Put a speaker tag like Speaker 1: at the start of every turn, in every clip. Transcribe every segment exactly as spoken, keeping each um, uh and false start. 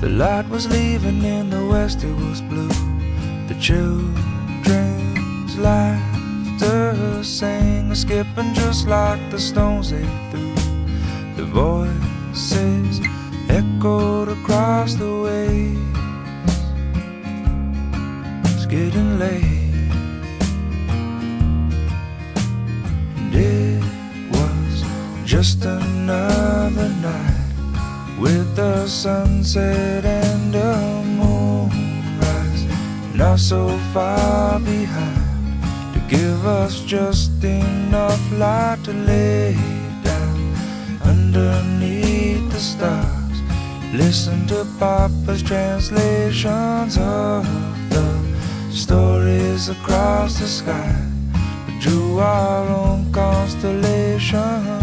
Speaker 1: The light was leaving in the west, it was blue. The children's laughter sang a skipping just like the stones they threw. The voices echoed across the waves. It's getting late, and it was just another night with the sunset and the moonrise, not so far behind to give us just enough light to lay down underneath the stars. Listen to Papa's translations of the stories across the sky. We drew our own constellation.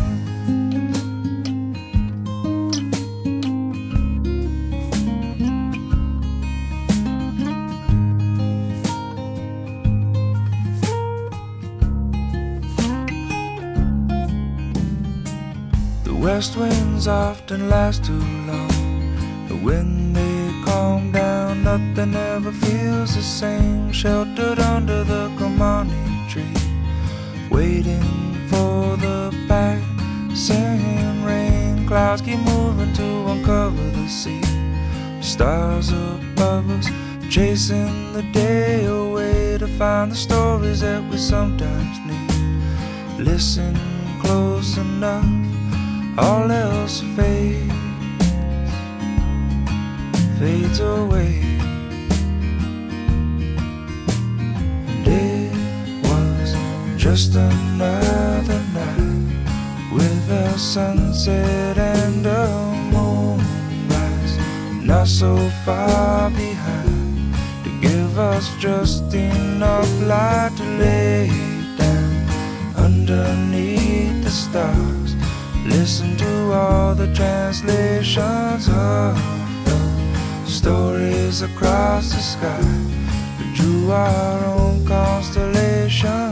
Speaker 1: The west winds often last too long, but when they calm down, nothing ever feels the same. Sheltered under the Gramani tree, waiting for the passing rain. Clouds keep moving to uncover the sea. Stars above us, chasing the day away to find the stories that we sometimes need. Listen close enough, all else fades, fades away. And it was just another night with a sunset and a moonrise, not so far behind to give us just enough light to lay down underneath the stars. Listen to all the translations of the stories across the sky. We drew our own constellation.